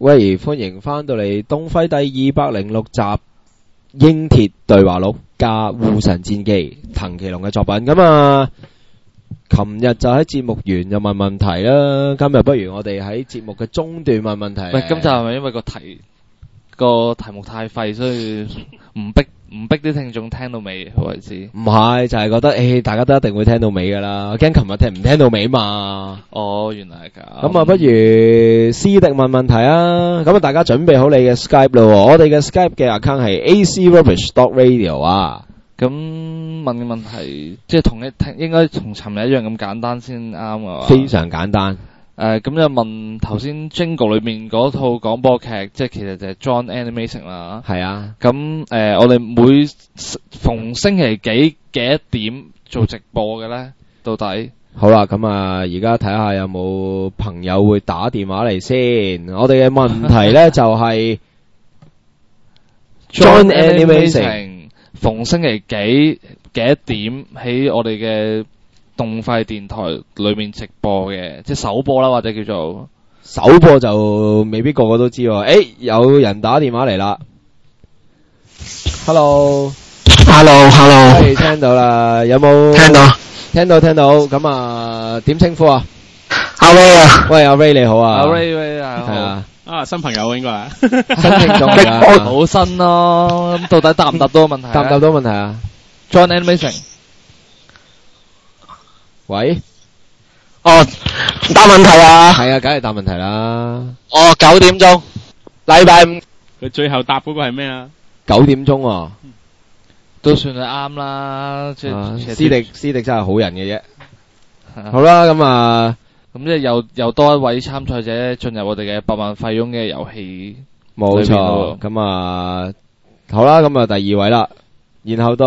喂，歡迎翻到嚟東輝第206集英鐵對話錄加護神戰記藤崎龍嘅作品。咁啊，琴日就喺節目完就問問題啦，今日不如我哋喺節目嘅中段問問題。 喂，今集係咪因為個題目太廢，所以唔逼啲聽眾聽到尾為止？ 唔係，就係覺得大家都一定會聽到尾噶啦，我驚琴日唔聽到尾嘛。 哦，原來係咁。 咁啊，不如斯迪問問題啊。咁啊，大家準備好你嘅 Skype 咯。我哋嘅 Skype 嘅 account 係 acrubbish.radio 啊。 咁問嘅問題即係應該同尋日一樣咁簡單先啱啊。 非常簡單。 咁就問頭先 Jingle 裏面嗰套廣播劇，即係其實就係 John Animation 啦。 係啊。 咁我哋每逢星期幾多點做直播嘅咧？到底？ 好啦，咁啊，而家睇下有冇朋友會打電話嚟先。我哋嘅問題咧就係 John Animation 逢星期幾多點喺我哋嘅動費電台裏面直播嘅，即係首播啦，或者叫做首播就未必個個都知喎。有人打電話嚟啦。Hello，係聽到啦，有冇聽到？咁啊，點稱呼啊？ 阿 Ray 啊， 喂，阿 Ray 你好啊。 阿 Ray 啊， 係啊， 新朋友應該係新聽眾嚟㗎， 好新咯。咁到底答唔答到個問題？ 答唔答到問題啊 ？John Animation。 喂， 答問題啊？ 係啊，梗係答問題啦。 9點鐘，禮拜5。 佢最後答嗰個係咩啊 ？9點鐘喎， 都算係啱啦。即係斯迪真係好人嘅啫。好啦，咁啊， 咁即係又多一位參賽者進入我哋嘅百萬費翁嘅遊戲。 冇錯，咁啊，好啦，咁啊第二位啦，然後到，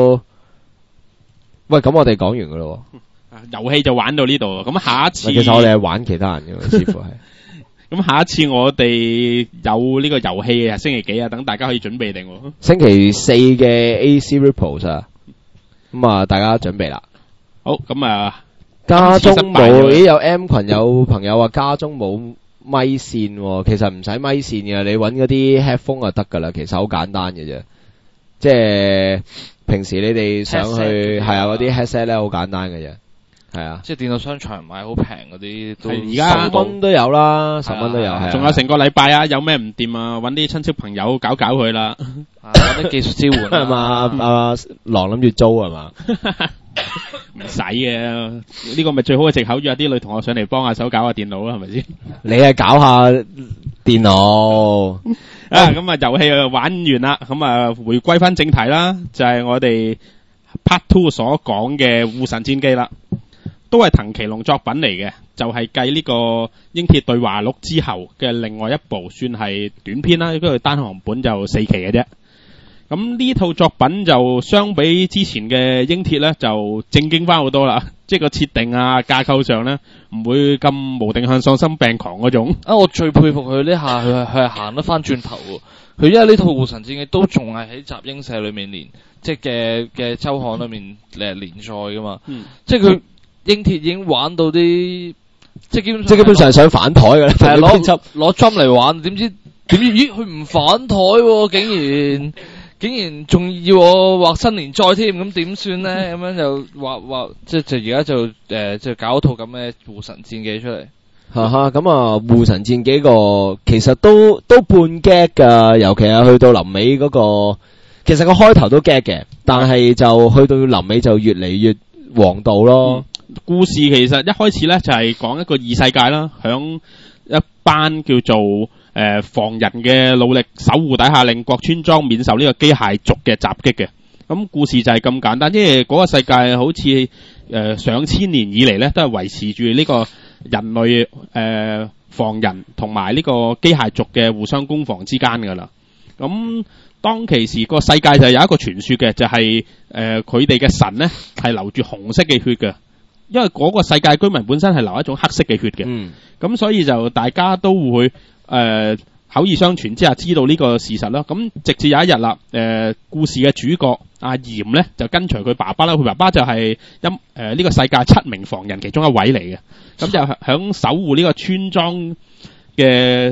喂，咁我哋講完噶咯。 遊戲就玩到呢度，咁下一次其實我哋係玩其他人嘅，似乎係。 咁下一次我哋有呢個遊戲嘅星期幾啊？等大家可以準備定。 星期4嘅 AC Ripples 啊，咁啊大家準備啦。 好，咁啊， 家中冇，有 M 群有朋友話家中冇咪線，其實唔使咪線嘅，你搵嗰啲 headphone 就得噶啦，其實好簡單嘅啫，即係平時你哋上去係啊嗰啲 headset 咧好簡單嘅啫。係啊， 即係電腦商場買好平嗰啲都而家 10蚊都有啦，10蚊都有。 仲有成個禮拜啊，有咩唔掂啊？搵啲親戚朋友搞佢啦。 搵啲技術支援係嘛？阿狼諗住租係嘛？ 唔使嘅，呢個咪最好嘅藉口，約啲女同學上嚟幫下手搞下電腦啦，係咪先？ 你係搞下電腦咁啊遊戲就玩完啦，咁啊回歸翻正題啦，就係我哋 Part 2所講嘅護神戰記啦。都係藤崎龍作品嚟嘅，就係繼呢個英鐵對話錄之後嘅另外一部，算係短篇啦，因為單行本就4期嘅啫。咁呢套作品就相比之前嘅英鐵咧，就正經翻好多啦，即係個設定啊架構上咧，唔會咁無定向喪心病狂嗰種。 我最佩服佢呢下，佢係行得翻轉頭喎。佢因為呢套護神戰記都仲係喺集英社裏面即係嘅週刊裏面連載噶嘛。即係佢。英鐵已經玩到啲，即係基本上想反台嘅啦， 係攞 drum 嚟玩，點知咦佢唔反台喎，竟然仲要我畫新連載添，咁點算咧？咁樣就畫即係而家就搞套咁嘅護神戰記出嚟。 咁啊護神戰記個其實都半 gag 噶，尤其係去到臨尾嗰個，其實個開頭都 gag 嘅，但係就去到臨尾就越嚟越王道咯。 故事其實一開始咧就係講一個異世界啦，響一班叫做防人嘅努力守護底下，令各村莊免受呢個機械族嘅襲擊嘅。咁故事就係咁簡單，因為嗰個世界好似上千年以嚟咧都係維持住呢個人類防人同埋呢個機械族嘅互相攻防之間噶啦。咁當其時個世界就有一個傳說嘅，就係佢哋嘅神咧係流住紅色嘅血嘅。因為嗰個世界居民本身係流一種黑色嘅血嘅，咁所以就大家都會口耳相傳之下知道呢個事實啦。咁直至有一日啦，故事嘅主角阿嚴咧就跟隨佢爸爸啦，佢爸爸就係呢個世界7名防人其中一位嚟嘅，咁就響守護呢個村莊嘅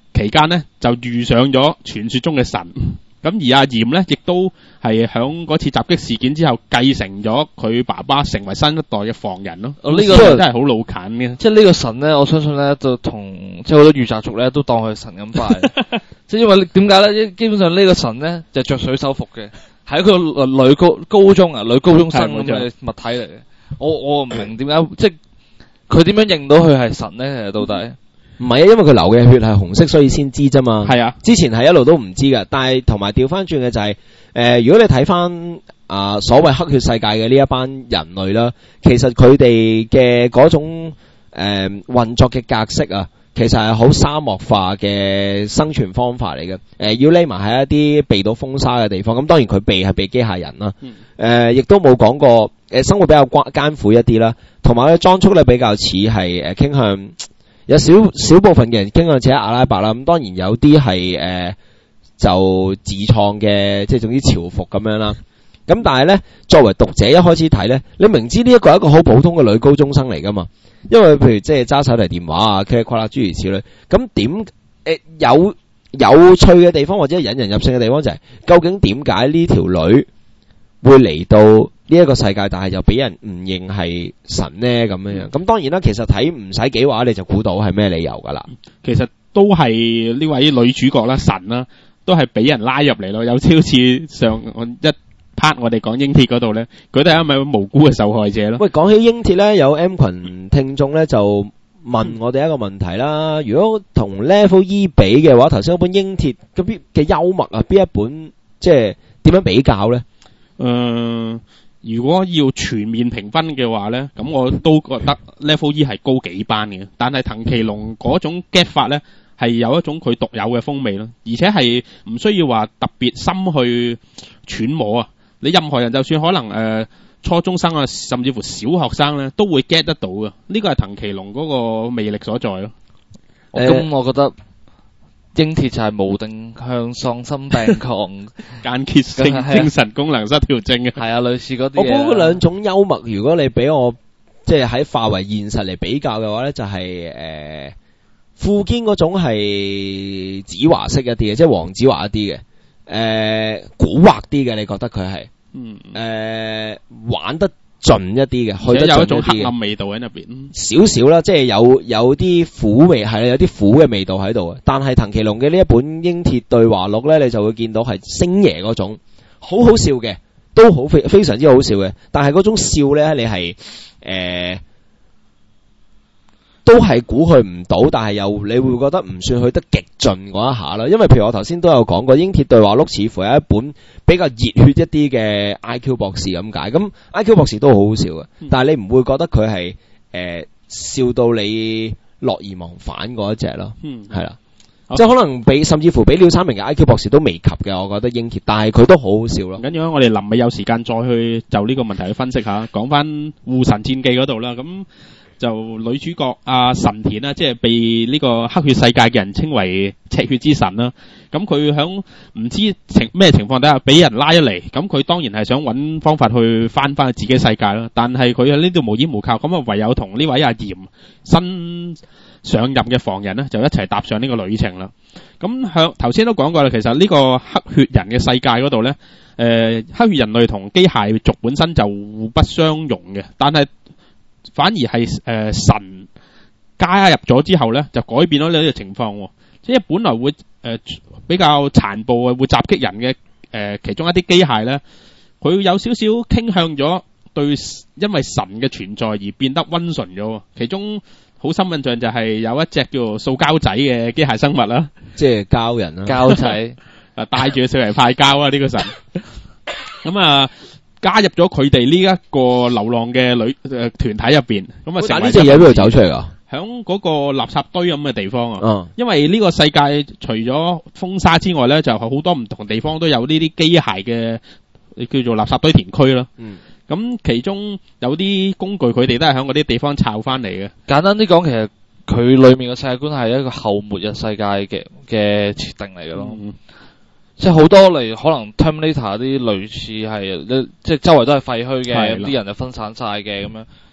期間呢，就遇上咗傳說中嘅神。咁而阿嚴呢，亦都係響嗰次襲擊事件之後繼承咗佢爸爸，成為新一代嘅防人咯。呢個真係好老近嘅。 即係呢個神咧，我相信咧就同即係好多御宅族咧都當佢神咁拜。即係因為點解咧？基本上呢個神咧就着水手服嘅，係一個女高中生咁嘅物體嚟嘅。我唔明點解，即係佢點樣認到佢係神咧？其實到底？ 唔係啊，因為佢流嘅血係紅色，所以先知啫嘛。係啊，之前係一路都唔知㗎。但係同埋調翻轉嘅就係、如果你睇翻所謂黑血世界嘅呢一班人類啦，其實佢哋嘅嗰種運作嘅格式啊，其實係好沙漠化嘅生存方法嚟嘅。要匿埋喺一啲避到風沙嘅地方，咁當然佢避係避機械人啦。亦都冇講過生活比較艱苦一啲啦，同埋咧裝束咧比較似係傾向。有少部分嘅人傾向似阿拉伯啦，咁當然有啲係就自創嘅，即係總之潮服咁樣啦。咁但係咧，作為讀者一開始睇咧，你明知呢一個係一個好普通嘅女高中生嚟噶嘛，因為譬如即係揸手提電話啊、嘰哩呱啦諸如此類。咁點有趣嘅地方或者引人入勝嘅地方就係、是，究竟點解呢條女會嚟到呢一個世界，但係又俾人唔認係神呢咁樣樣。咁當然啦，其實睇唔使幾話你就估到係咩理由噶啦。 其實都係呢位女主角啦，神啦，都係俾人拉入嚟咯。有超似上一 part 我哋講英鐵嗰度咧，佢都係一位無辜嘅受害者咯。喂，講起英鐵咧，有 M 群聽眾咧就問我哋一個問題啦。如果同 Level E 比嘅話，頭先嗰本英鐵嗰邊嘅幽默啊，邊一本即係點樣比較咧？如果要全面評分嘅話咧，咁我都覺得 Level E 係高幾班嘅，但係藤崎龍嗰種 get 法咧係有一種佢獨有嘅風味咯，而且係唔需要話特別深去揣摩啊。你任何人就算可能初中生啊，甚至乎小學生咧，都會 get 得到嘅。呢個係藤崎龍嗰個魅力所在咯。 咁我覺得英鐵就係無定向喪心病狂間歇性精神功能失調症嘅。 係啊，類似嗰啲。 我估嗰兩種幽默，如果你俾我即係喺化為現實嚟比較嘅話咧，就係富堅嗰種係子華式一啲嘅，即係黃子華一啲嘅。蠱惑啲嘅，你覺得佢係？玩得盡一啲嘅，去得盡一啲嘅，有一種黑暗味道喺入邊，少少啦，即係有啲苦味，係有啲苦嘅味道喺度嘅。但係藤崎龍嘅呢一本英鐵對話錄咧，你就會見到係星爺嗰種好好笑嘅，都好非常之好笑嘅。但係嗰種笑咧，你係都係估佢唔到，但係又你會覺得唔算去得極盡嗰一下啦。因為譬如我頭先都有講過，英鐵對話錄似乎係一本比較熱血一啲嘅 IQ 博士咁解。咁 IQ 博士都好好笑嘅，但係你唔會覺得佢係笑到你樂而忘返嗰一隻咯。係啦，即係可能甚至乎比廖三明嘅 IQ 博士都未及嘅，我覺得英鐵，但係佢都好好笑咯。唔緊要，我哋臨尾有時間再去就呢個問題去分析下，講翻護神戰記嗰度啦。咁就女主角阿神田啦，即係被呢個黑血世界嘅人稱為赤血之神啦。咁佢響唔知咩情況底下俾人拉咗嚟，咁佢當然係想揾方法去翻去自己世界啦。但係佢喺呢度無依無靠，咁啊唯有同呢位阿嚴新上任嘅防人呢，就一齊踏上呢個旅程啦。咁向頭先都講過啦，其實呢個黑血人嘅世界嗰度呢，黑血人類同機械族本身就互不相容嘅，但係反而係神加入咗之後咧，就改變咗呢個情況。即係本來會比較殘暴啊，會襲擊人嘅其中一啲機械咧，佢有少少傾向咗對，因為神嘅存在而變得溫順咗。其中好深印象就係有一隻叫做塑膠仔嘅機械生物啦，即係膠人啦，膠仔帶住上嚟派膠啊呢個神。咁啊。加入咗佢哋呢一個流浪嘅團體入邊，咁啊，但呢隻嘢喺邊度走出嚟噶？響嗰個垃圾堆咁嘅地方啊。因為呢個世界除咗風沙之外咧，就係好多唔同地方都有呢啲機械嘅叫做垃圾堆填區啦。咁其中有啲工具佢哋都係響嗰啲地方抄翻嚟嘅。簡單啲講，其實佢裏面嘅世界觀係一個後末日世界嘅設定嚟嘅咯。即係好多嚟可能 Terminator 啲類似係，即係周圍都係廢墟嘅，啲人就分散晒嘅咁樣。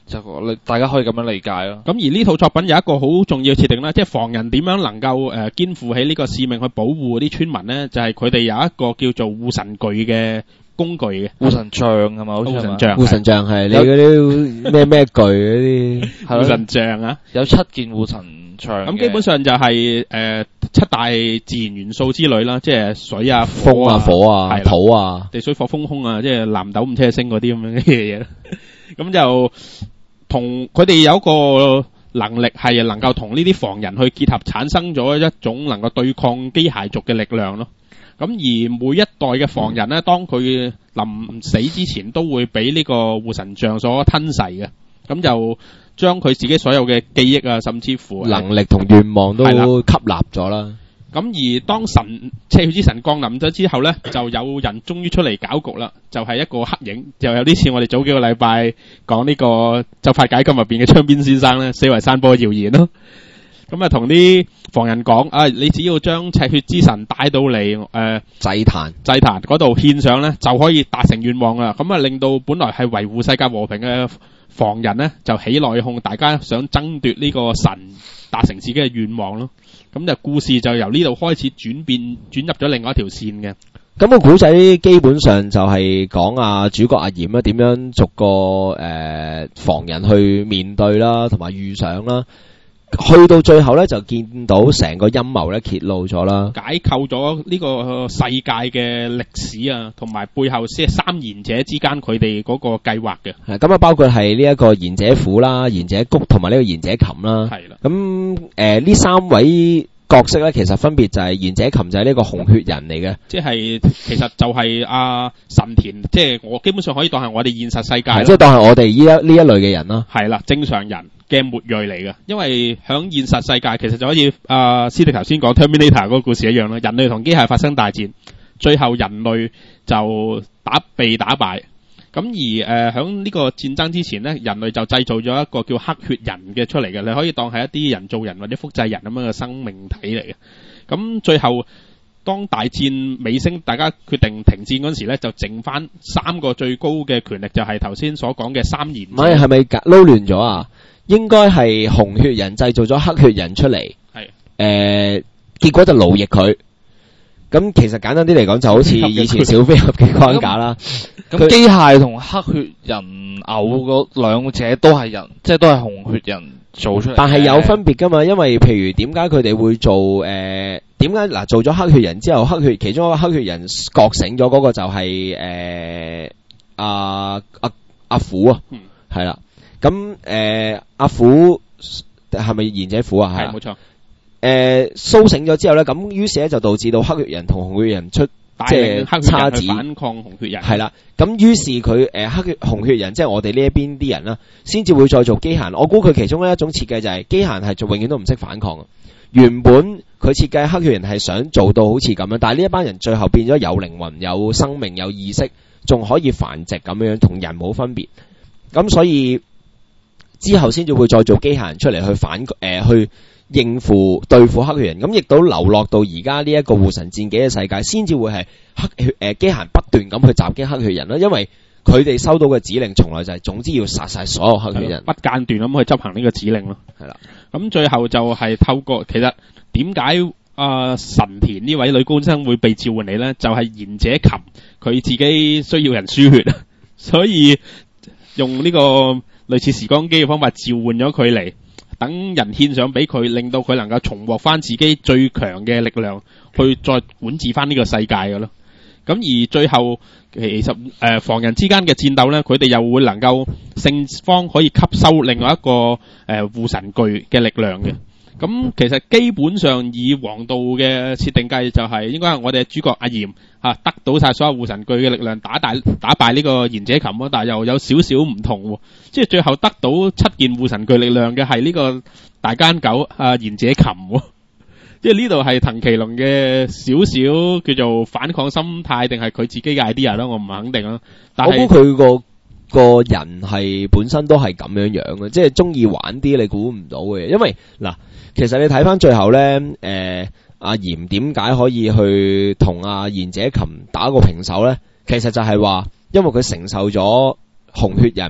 就大家可以咁樣理解咯。 咁而呢套作品有一個好重要嘅設定啦，即係防人點樣能夠肩負起呢個使命去保護嗰啲村民咧，就係佢哋有一個叫做護神具嘅工具嘅。 護神杖係嘛？好似護神杖， 護神杖係你嗰啲咩具嗰啲護神杖啊， 有7件護神杖。 咁基本上就係7大自然元素之類啦，即係水啊、 風啊、火啊、土啊、 地水火風空啊，即係南斗五車星嗰啲咁樣嘅嘢。咁就同佢哋有一個能力係能夠同呢啲防人去結合，產生咗一種能夠對抗機械族嘅力量咯。咁而每一代嘅防人咧，當佢臨死之前都會俾呢個護神杖所吞噬嘅，咁就將佢自己所有嘅記憶啊，甚至乎能力同願望都吸納咗啦。 咁而當赤血之神降臨咗之後咧，就有人終於出嚟搞局啦，就係一個黑影，就有啲似我哋早幾個禮拜講呢個就快解禁入邊嘅槍邊先生咧，四圍散播謠言咯。咁啊，同啲防人講啊，你只要將赤血之神帶到嚟祭壇嗰度獻上咧，就可以達成願望啦。咁啊，令到本來係維護世界和平嘅防人咧，就起內訌，大家想爭奪呢個神，達成自己嘅願望咯。咁就故事就由呢度開始轉入咗另外一條線嘅。 咁個古仔基本上就係講主角阿嚴啦，點樣逐個防人去面對啦，同埋遇上啦。去到最後咧，就見到成個陰謀咧揭露咗啦， 解構咗呢個世界嘅歷史啊，同埋背後即係三賢者之間佢哋嗰個計劃嘅。 係咁啊，包括係呢一個賢者虎啦、賢者谷同埋呢個賢者琴啦。 係啦。 咁呢三位角色咧，其實分別就係賢者琴就係呢個紅血人嚟嘅， 即係其實就係神田，即係我基本上可以當係我哋現實世界， 即係當係我哋呢一類嘅人啦。 係啦，正常人嘅末裔嚟嘅，因為響現實世界其實就好似司迪頭先講 Terminator 嗰個故事一樣啦，人類同機械發生大戰，最後人類就被打敗。咁而響呢個戰爭之前咧，人類就製造咗一個叫黑血人嘅出嚟嘅，你可以當係一啲人造人或者複製人咁樣嘅生命體嚟嘅。咁最後當大戰尾聲，大家決定停戰嗰時咧，就剩翻3個最高嘅權力，就係頭先所講嘅三賢。 唔係，係咪撈亂咗啊？應該係紅血人製造咗黑血人出嚟，係結果就奴役佢。咁其實簡單啲嚟講，就好似以前小飛俠嘅框架啦。 咁機械同黑血人偶嗰兩者都係人，即係都係紅血人做出嚟。 但係有分別噶嘛？因為譬如點解佢哋會做點解嗱做咗黑血人之後，其中一個黑血人覺醒咗嗰個就係阿虎啊，係啦。咁阿虎係咪賢者虎啊？ 係冇錯。 蘇醒咗之後咧，咁於是咧就導致到黑血人同紅血人出即係叉子反抗紅血人。 係啦，咁於是佢紅血人即係我哋呢一邊啲人啦，先至會再做機械人。我估佢其中一種設計就係機械人係永遠都唔識反抗。原本佢設計黑血人係想做到好似咁樣，但係呢一班人最後變咗有靈魂、有生命、有意識，仲可以繁殖咁樣，同人冇分別。咁所以之後先至會再做機械人出嚟去去應付對付黑血人，咁亦都流落到而家呢一個護神戰記嘅世界，先至會係機械人不斷咁去襲擊黑血人啦。因為佢哋收到嘅指令，從來就係總之要殺晒所有黑血人， 不間斷咁去執行呢個指令咯。係啦，咁最後就係透過其實點解神田呢位女高生會被召喚嚟咧？就係賢者琴佢自己需要人輸血，所以用呢個類似時光機嘅方法召喚咗佢嚟。等人獻上俾佢，令到佢能夠重獲翻自己最強嘅力量，去再管治翻呢個世界嘅咯。咁而最後其實防人之間嘅戰鬥咧，佢哋又會能夠勝方可以吸收另外一個護神具嘅力量嘅。咁其實基本上以王道嘅設定計，就係應該係我哋主角阿嚴得到晒所有護神具嘅力量，打敗呢個賢者琴咯，但係又有少少唔同，即係最後得到7件護神具力量嘅係呢個大奸狗賢者琴，即係呢度係藤崎龍嘅少少叫做反抗心態，定係佢自己嘅 idea 啦，我唔肯定啦。但係我估佢個人係本身都係咁樣嘅，即係中意玩啲你估唔到嘅，因為嗱。其實你睇翻最後咧，阿嚴點解可以去同阿賢者琴打個平手咧？其實就係話，因為佢承受咗紅血人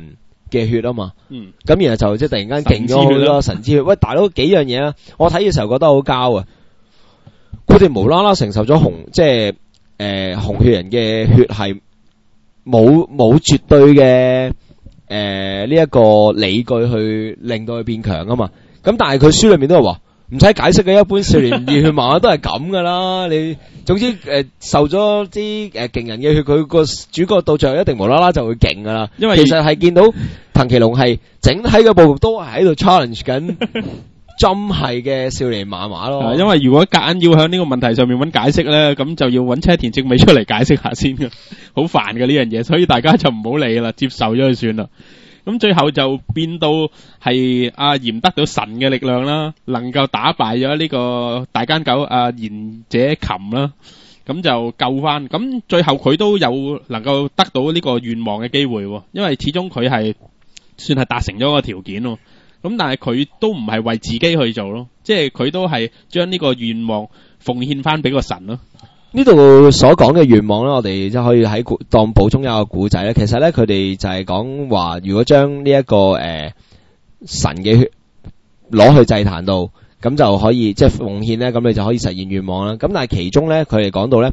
嘅血啊嘛， 嗯， 咁然後就即係突然間勁咗好多神之血。喂，大佬幾樣嘢啊！我睇嘅時候覺得好膠啊！佢哋無啦啦承受咗即係紅血人嘅血係冇絕對嘅呢一個理據去令到佢變強啊嘛。咁但係佢書裏面都係話唔使解釋嘅，一般少年熱血漫畫都係咁噶啦。你總之受咗啲勁人嘅血，佢個主角到最後一定無啦啦就會勁噶啦。因為其實係見到藤崎龍係整體嘅部都係喺度 challenge 緊針係嘅少年漫畫咯。 因為如果夾硬要喺呢個問題上面揾解釋咧，咁就要揾車田正美出嚟解釋下先嘅，好煩嘅呢樣嘢，所以大家就唔好理啦，接受咗佢算啦。咁最後就變到係阿炎得到神嘅力量啦，能夠打敗咗呢個大奸狗阿賢者琴啦，咁就救翻。咁最後佢都有能夠得到呢個願望嘅機會，因為始終佢係算係達成咗個條件咯。咁但係佢都唔係為自己去做咯，即係佢都係將呢個願望奉獻翻俾個神咯。 呢度所講嘅願望咧，我哋即係可以喺當補充一個古仔咧。其實咧，佢哋就係講話，如果將呢一個神嘅血攞去祭壇度，咁就可以即係奉獻咧，咁你就可以實現願望啦。咁但係其中咧，佢哋講到咧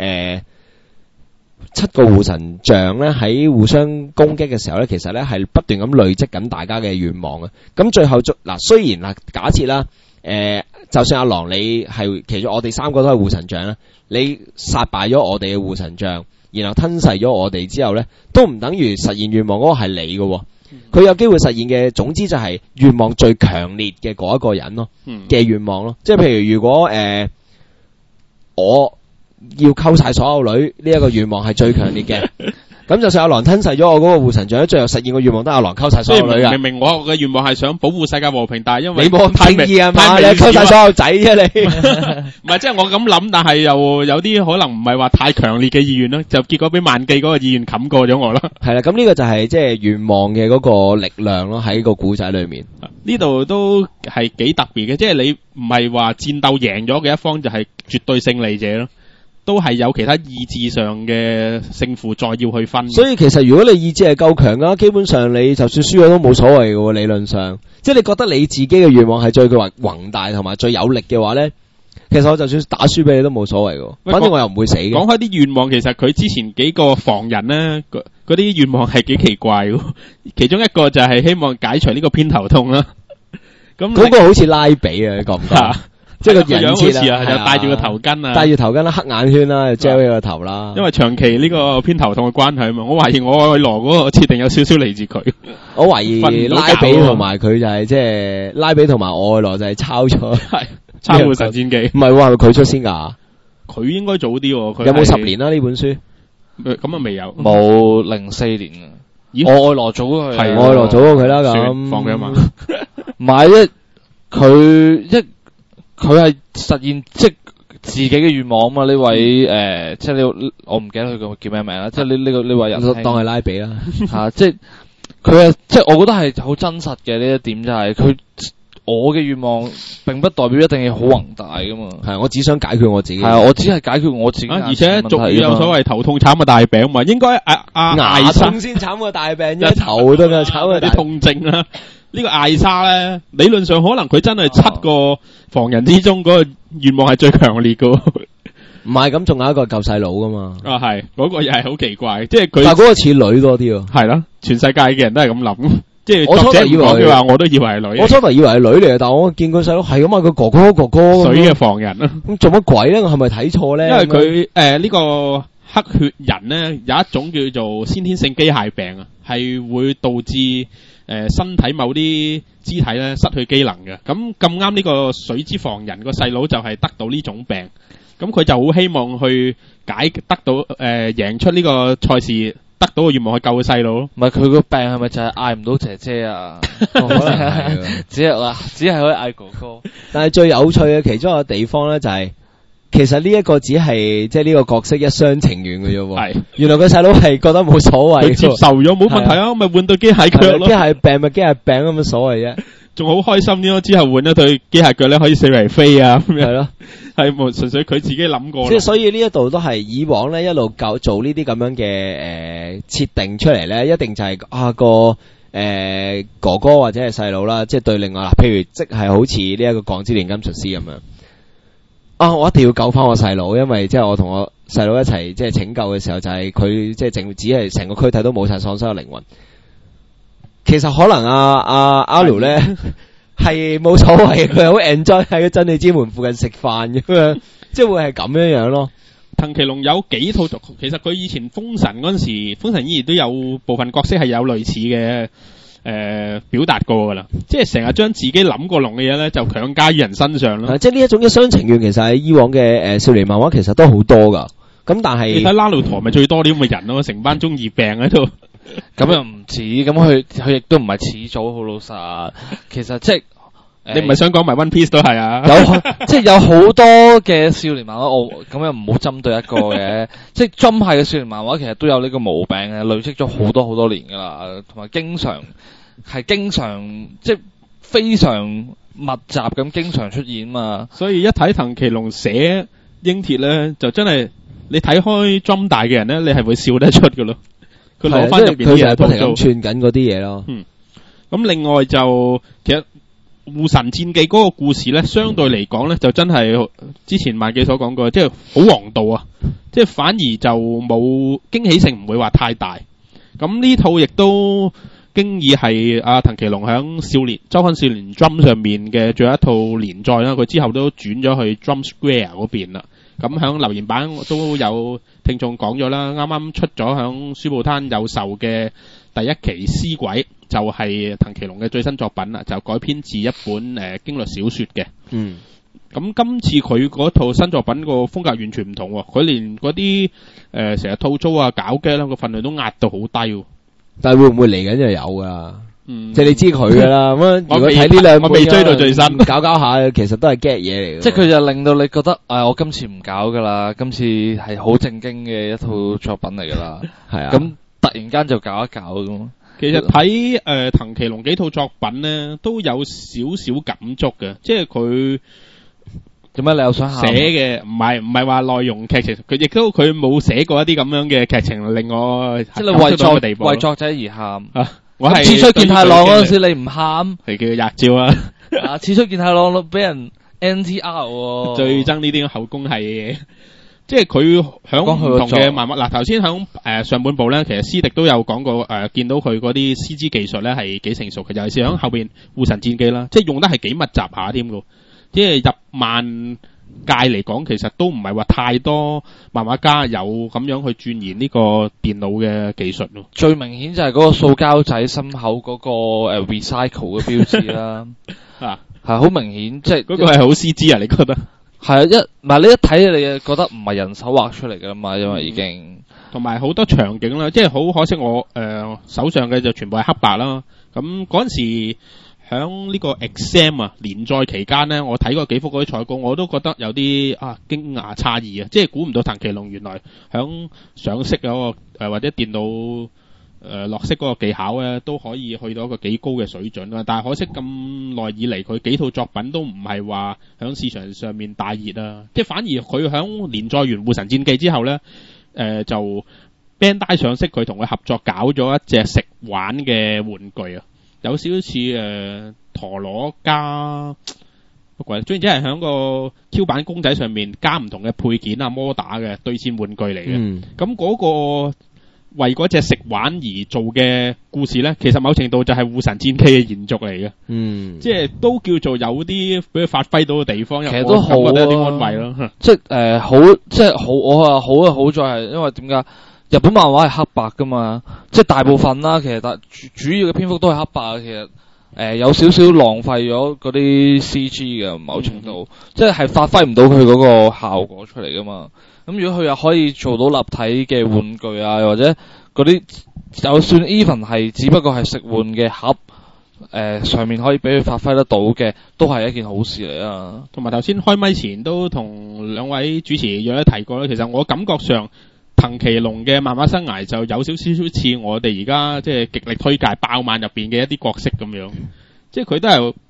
，7個護神像咧喺互相攻擊嘅時候咧，其實咧係不斷咁累積緊大家嘅願望嘅。咁最後嗱，雖然假設啦，就算阿狼你係其中我哋3個都係護神像啦，你殺敗咗我哋嘅護神像，然後吞噬咗我哋之後咧，都唔等於實現願望嗰個係你嘅。佢有機會實現嘅，總之就係願望最強烈嘅嗰一個人咯，嘅願望咯。即係譬如如果我要溝晒所有女呢一個願望係最強烈嘅，咁就算阿狼吞噬咗我嗰個護神像，最後實現個願望都係阿狼溝晒所有女噶。 明明我嘅願望係想保護世界和平，但係因為你冇咁定義啊嘛，你溝晒所有仔啫你。 唔係，即係我咁諗，但係又有啲可能唔係話太強烈嘅意願咯，就結果俾萬記嗰個意願冚過咗我啦。係啦，咁呢個就係即係願望嘅嗰個力量咯，喺個古仔裏面。 呢度都係幾特別嘅，即係你唔係話戰鬥贏咗嘅一方就係絕對勝利者咯。都係有其他意志上嘅勝負再要去分， 所以其實如果你意志係夠強嘅，基本上你就算輸咗都冇所謂嘅，理論上，即係你覺得你自己嘅願望係最宏大同埋最有力嘅話咧，其實我就算打輸俾你都冇所謂嘅，反正我又唔會死嘅。講開啲願望，其實佢之前幾個防人咧，嗰啲願望係幾奇怪嘅，其中一個就係希望解除呢個偏頭痛啦。咁嗰個好似拉比啊，你覺唔覺？即係個人設啊，又戴住個頭巾啊， 戴住頭巾啦，黑眼圈啦，又遮起個頭啦。 因為長期呢個偏頭痛嘅關係啊嘛，我懷疑我愛羅嗰個設定有少少嚟自佢。 我懷疑拉比同埋佢就係即係拉比同埋我愛羅就係抄咗， 抄護神戰記。 唔係話佢出先㗎？ 佢應該早啲喎。佢有冇10年啦呢本書？ 咁啊未有， 冇04年啊。我愛羅早佢， 係愛羅早過佢啦咁。 放佢啊嘛。 唔係佢係實現即係自己嘅願望啊嘛！呢位即係呢我唔記得佢個叫咩名啦，即係呢位人當係拉比啦嚇，即係佢即係我覺得係好真實嘅呢一點就係佢我嘅願望並不代表一定要好宏大噶嘛。 係我只想解決我自己。 係啊，我只係解決我自己。 而且俗語有所謂頭痛慘過大病嘛，應該牙痛先慘過大病啫，頭痛啊慘過啲痛症啦。呢個艾莎咧，理論上可能佢真係7個防人之中嗰個願望係最強烈噶。 唔係咁，仲有一個救細佬噶嘛。 啊係，嗰個又係好奇怪，即係佢。 但係嗰個似女多啲喎。 係咯，全世界嘅人都係咁諗，即係我初頭以為佢話我都以為係女。 我初頭以為係女嚟嘅，但係我見佢細佬係咁啊，佢哥哥水嘅防人啊。 咁做乜鬼咧？我係咪睇錯咧？ 因為佢呢個黑血人咧有一種叫做先天性機械病啊，係會導致。身體某啲肢體咧失去機能嘅，咁啱呢個水之防人個細佬就係得到呢種病，咁佢就好希望去得到贏出呢個賽事，得到個願望去救個細佬咯。 唔係佢個病係咪就係嗌唔到姐姐啊？可能係只係可以嗌哥哥。 但係最有趣嘅其中一個地方咧就係。其實呢一個只係即係呢個角色一廂情願嘅啫喎，係原來個細佬係覺得冇所謂， 佢接受咗冇問題啊，咪換對機械腳咯， 機械病咪機械病咁嘅所謂啫， 仲好開心啲咯，之後換咗對機械腳咧可以四圍飛啊，咁樣係咯，係冇純粹佢自己諗過。 即係所以呢一度都係以往咧一路做呢啲咁樣嘅設定出嚟咧，一定就係個哥哥或者係細佬啦，即係對另外嗱，譬如即係好似呢一個鋼之煉金術師咁樣。啊！我一定要救翻我細佬，因為即係我同我細佬一齊即係拯救嘅時候，就係佢即係只係成個軀體都冇晒喪失嘅靈魂。其實可能阿盧咧係冇所謂，佢好 enjoy 喺個真理之門附近食飯咁樣，即係會係咁樣樣咯。 藤崎龍有幾套作，其實佢以前封神嗰陣時，封神演義都有部分角色係有類似嘅。表達過噶啦，即係成日將自己諗過龍嘅嘢咧，就強加於人身上咯。 即係呢一種一廂情願，其實喺以往嘅少年漫畫其實都好多噶。咁但係你睇拉魯陀咪最多啲咁嘅人咯，成班中二病喺度。 咁又唔似，咁佢亦都唔係始祖，好老實。其實即係你唔係想講埋 One Piece 都係啊？ 即係有好多嘅少年漫畫，我咁又唔好針對一個嘅，即係針係嘅少年漫畫，其實都有呢個毛病嘅，累積咗好多好多年噶啦，同埋經常即係非常密集咁經常出現嘛。 所以一睇藤崎龍寫英鐵咧，就真係你睇開Jump大嘅人咧，你係會笑得出噶咯。佢攞翻入邊啲嘢， 不停咁串緊嗰啲嘢咯。 咁另外就其實護神戰記嗰個故事咧，相對嚟講咧，就真係之前萬記所講過，即係好王道啊，即係反而就冇驚喜性，唔會話太大。咁呢套亦都經已係阿藤崎龍響周刊少年 Jump 上面嘅最後一套連載啦。佢之後都轉咗去 Jump Square 嗰邊啦。咁響留言板都有聽眾講咗啦，啱啱出咗響書報攤有售嘅第一期屍鬼，就係藤崎龍嘅最新作品啦，就改編自一本驚慄小說嘅。咁今次佢嗰套新作品個風格完全唔同喎，佢連嗰啲成日吐槽啊搞嘅啦個份量都壓到好低。但係會唔會嚟緊就有噶？即係你知佢噶啦。咁如果睇呢兩本， 我未追到最新， 搞下，其實都係 get 嘢嚟嘅。 即係佢就令到你覺得，我今次唔搞噶啦，今次係好正經嘅一套作品嚟噶啦。 係啊。 咁突然間就搞一搞咁。 其實睇藤崎龍幾套作品咧，都有少少感觸嘅，即係佢做咩你又想寫嘅，唔係話內容劇情，佢亦都佢冇寫過一啲咁樣嘅劇情令我即係你為作者而喊啊！我係刺出健太郎嗰陣時你唔喊， 係叫佢吔照啊！ 刺出健太郎俾人 NTR， 最憎呢啲後宮係嘢。即係佢響唔同嘅漫畫嗱，頭先響上半部咧，其實師迪都有講過見到佢嗰啲 CG 技術咧係幾成熟嘅，尤其是響後邊護神戰記啦，即係用得係幾密集下添㗎。即係入漫界嚟講，其實都唔係話太多漫畫家有咁樣去鑽研呢個電腦嘅技術咯。 最明顯就係嗰個塑膠仔心口嗰個recycle 嘅標誌啦，係好明顯，即係嗰個係好 CG 啊？你覺得？ 係啊，唔係你一睇你就覺得唔係人手畫出嚟㗎嘛，因為已經同埋好多場景啦，即係好可惜我手上嘅就全部係黑白啦。咁嗰陣時響呢個 exam 連載期間咧，我睇過幾幅嗰啲彩稿，我都覺得有啲驚訝差異啊！即係估唔到藤崎龍原來響上色嗰個或者電腦落色嗰個技巧咧，都可以去到一個幾高嘅水準啦。但係可惜咁耐以嚟，佢幾套作品都唔係話響市場上面大熱啊！即係反而佢響連載完護神戰記之後咧，就 Bandai 上色，佢同佢合作搞咗一隻食玩嘅玩具啊！有少少似陀螺加乜鬼，總之係喺個 Q 版公仔上面加唔同嘅配件啊、摩打嘅對戰玩具嚟嘅。咁嗰個為嗰隻食玩而做嘅故事咧，其實某程度就係護神戰記嘅延續嚟嘅。即係都叫做有啲俾佢發揮到嘅地方， 其實都好覺得有啲安慰咯。 即係好，即係好，我話好啊，好在係因為點解？日本漫畫係黑白噶嘛，即係大部分啦，其實主要嘅篇幅都係黑白，其實有少少浪費咗嗰啲 CG 嘅某程度，即係發揮唔到佢嗰個效果出嚟噶嘛。咁如果佢又可以做到立體嘅玩具啊，或者嗰啲就算 even 係只不過係食玩嘅盒，上面可以俾佢發揮得到嘅，都係一件好事嚟啊。 同埋頭先開咪前都同兩位主持有一提過咧，其實我感覺上藤崎龍嘅漫畫生涯就有少少似我哋而家即係極力推介爆漫入邊嘅一啲角色咁樣，即係佢都係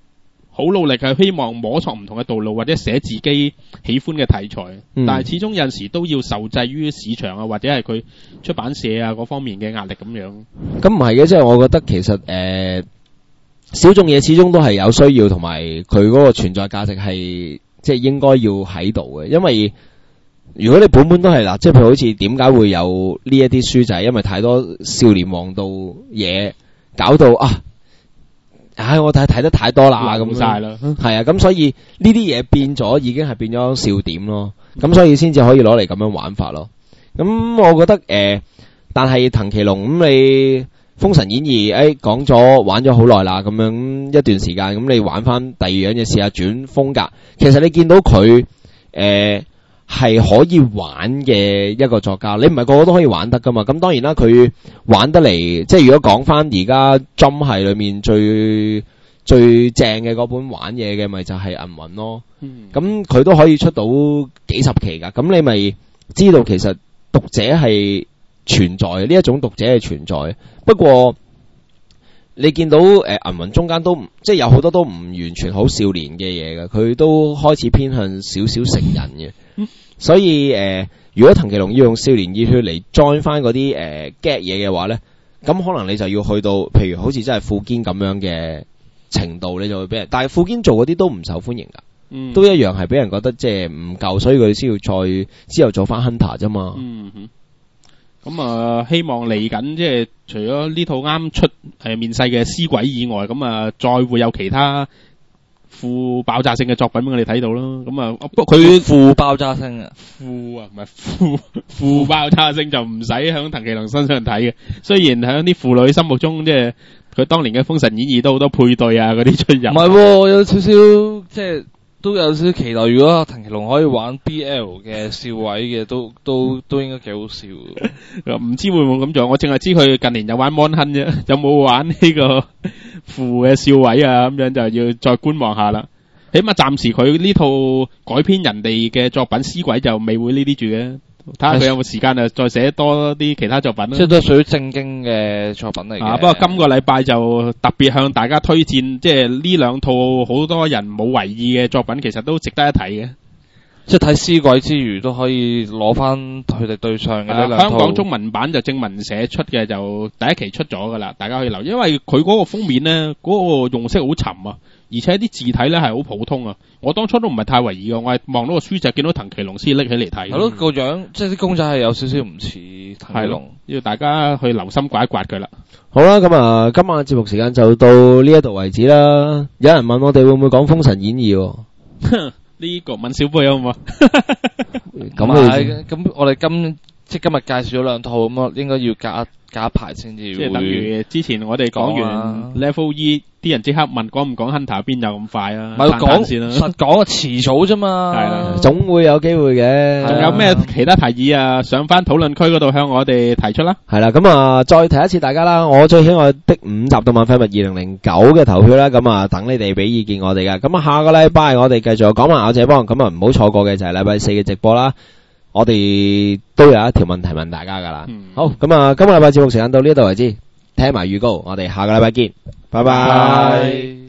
好努力係希望摸索唔同嘅道路或者寫自己喜歡嘅題材，但係始終有陣時都要受制於市場啊，或者係佢出版社啊嗰方面嘅壓力咁樣。 咁唔係嘅，即係我覺得其實小眾嘢始終都係有需要，同埋佢嗰個存在價值係即係應該要喺度嘅，因為如果你本都係啦，即係譬如好似點解會有呢一啲書，就係因為太多少年王道嘢搞到啊！我睇得太多啦，咁晒啦， 係啊，咁所以呢啲嘢變咗，已經係變咗笑點咯。咁所以先至可以攞嚟咁樣玩法咯。咁我覺得但係藤崎龍咁你《封神演義》講咗玩咗好耐啦，咁樣一段時間，咁你玩翻第二樣嘢試下轉風格，其實你見到佢係可以玩嘅一個作家，你唔係個個都可以玩得噶嘛。咁當然啦，佢玩得嚟，即係如果講翻而家 Jump 係裏面最正嘅嗰本玩嘢嘅，咪就係銀魂咯。咁佢都可以出到幾十期噶，咁你咪知道其實讀者係存在呢一種讀者係存在。不過你見到銀魂中間都即係有好多都唔完全好少年嘅嘢嘅，佢都開始偏向少少成人嘅。所以如果藤崎龍要用少年熱血嚟 join 翻嗰啲get 嘢嘅話咧，咁可能你就要去到譬如好似真係富堅咁樣嘅程度，你就會俾人。但係富堅做嗰啲都唔受歡迎噶，都一樣係俾人覺得即係唔夠，所以佢先要再之後做翻 Hunter 啫嘛。 咁希望嚟緊即係除咗呢套啱出面世嘅屍鬼以外，咁再會有其他富爆炸性嘅作品俾我哋睇到咯。咁不過佢富爆炸性啊， 唔係富爆炸性就唔使響藤崎龍身上睇嘅。雖然響啲婦女心目中，即係佢當年嘅《封神演義》都好多配對啊嗰啲出入。 唔係，有少少即係都有少少期待。如果藤崎龍可以玩 BL 嘅笑位嘅，都應該幾好笑。 唔知會唔會咁做？我淨係知佢近年有玩 Mon Hun 啫，有冇玩呢個負嘅笑位啊？咁樣就要再觀望下啦。起碼暫時佢呢套改編人哋嘅作品《屍鬼》就未會呢啲住嘅。睇下佢有冇時間再寫多啲其他作品啦。 即係都係屬於正經嘅作品嚟嘅。 不過今個禮拜就特別向大家推薦，即係呢兩套好多人冇為意嘅作品，其實都值得一睇嘅。 即係睇屍鬼之餘，都可以攞翻佢哋對上嘅呢兩套。 香港中文版就正文社出嘅，就第一期出咗噶啦，大家可以留意。因為佢嗰個封面咧，嗰個用色好沉啊，而且啲字體咧係好普通啊。我當初都唔係太為意嘅，我係望到個書就見到藤崎龍先拎起嚟睇。 係咯，個樣即係啲公仔係有少少唔似藤崎龍， 要大家去留心刮一刮佢啦。 好啦，咁今晚嘅節目時間就到呢一度為止啦。有人問我哋會唔會講《封神演義》？ 呢個問小貝好唔好？ 咁我哋今日介紹咗兩套，咁應該要隔一排先至會。 即係等於之前我哋講完 Level E， 啲人即刻問講唔講 Hunter 邊有咁快啊？ 咪講先啦，實講遲早啫嘛。係啦， 總會有機會嘅。 仲有咩其他提議啊？上翻討論區嗰度向我哋提出啦。 係啦，咁再提一次大家啦，我最喜愛的5集動漫廢物2009嘅投票啦，咁等你哋俾意見我哋噶。咁下個禮拜我哋繼續講埋我這幫，咁唔好錯過嘅就係禮拜4嘅直播啦。我哋都有一條問題問大家噶啦。好，咁今個禮拜節目時間到呢度為止，聽埋預告，我哋下個禮拜見，拜拜。